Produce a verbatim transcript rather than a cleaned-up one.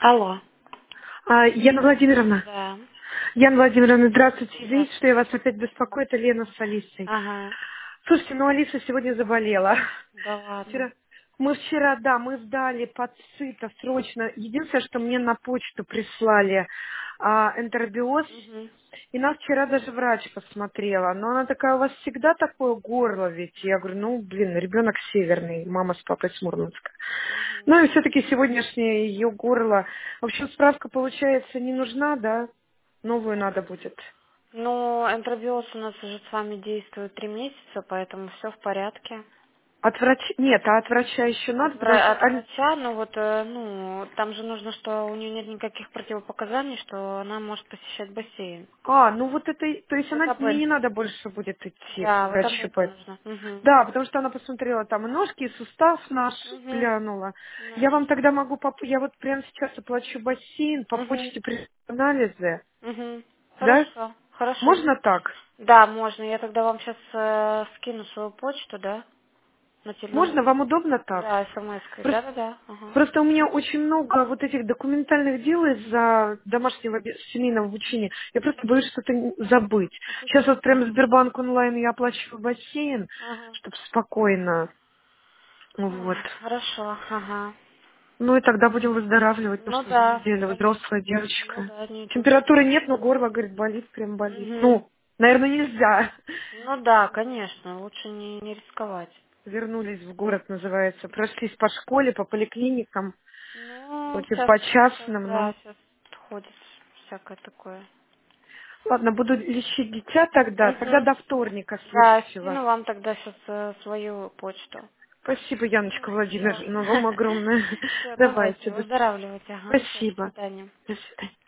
Алло. А, Яна Владимировна. Да. Яна Владимировна, здравствуйте. Извините, что я Здравствуйте. вас опять беспокою. Это Лена с Алисой. Ага. Слушайте, ну Алиса сегодня заболела. Да ладно. Вчера, мы вчера, да, мы сдали подсыто срочно. Единственное, что мне на почту прислали а, энтеробиоз. Угу. И нас вчера даже врач посмотрела. Но она такая, у вас всегда такое горло ведь? Я говорю, ну, блин, ребенок северный, мама с папой с Мурманска. Угу. Ну и все-таки сегодняшнее ее горло. В общем, справка, получается, не нужна, да? Новую надо будет. Ну, энтеробиоз у нас уже с вами действует три месяца, поэтому все в порядке. От врача? Нет, а от врача еще От, надо, потому вра- что... от Аль- врача, ну вот, э, ну, там же нужно, что у нее нет никаких противопоказаний, что она может посещать бассейн. А, ну вот это... и- То есть Вот она об мне не этом. надо больше будет идти к Да, вот об врачу. этом по- нужно. Угу. Да, потому что она посмотрела там и ножки, и сустав наш Угу. глянула. Я Ну. вам тогда могу... Поп... Я вот прямо сейчас оплачу бассейн, по Угу. почте при анализы. Угу. Да? Хорошо. Хорошо. Можно так? Да, можно. Я тогда вам сейчас скину свою почту, да? На теле- Можно? на- Вам удобно так? Да, смс-кой. Просто, Да-да-да. Ага. просто у меня очень много вот этих документальных дел из-за домашнего бе- семейного обучения. Я просто боюсь что-то н- забыть. Сейчас вот прям Сбербанк онлайн я оплачиваю бассейн, Ага. чтобы спокойно. Вот. Ой, хорошо, ага. Ну и тогда будем выздоравливать, потому Ну что за да, неделю конечно. взрослая Ну девочка. да, не точно. Температуры нет, но горло, говорит, болит, прям болит. Угу. Ну, наверное, нельзя. Ну да, конечно, лучше не, не рисковать. Вернулись в город, называется. Прошлись по школе, по поликлиникам, Ну, хоть и сейчас, по сейчас, частным, но... да, сейчас ходит всякое такое. Ладно, буду лечить дитя тогда, тогда Угу. до вторника Да, следующего. скину вам тогда сейчас свою почту. Спасибо, Яночка Все. Владимировна, вам огромное. Все, давайте, Давайте, до- выздоравливайте. Ага, все, до спасибо. свидания. До свидания.